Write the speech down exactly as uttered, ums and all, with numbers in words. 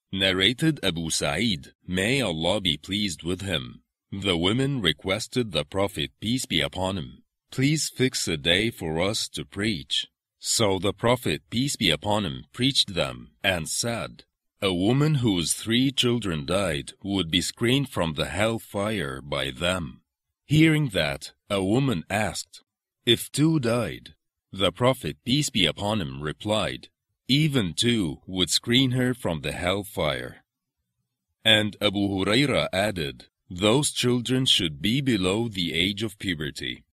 Narrated Abu Sa'id, may Allah be pleased with him. The women requested the Prophet, peace be upon him, please fix a day for us to preach. So the Prophet, peace be upon him, preached them and said, a woman whose three children died would be screened from the hellfire by them. Hearing that, a woman asked, if two died? The Prophet, peace be upon him, replied, even two would screen her from the hellfire. And Abu Huraira added, those children should be below the age of puberty.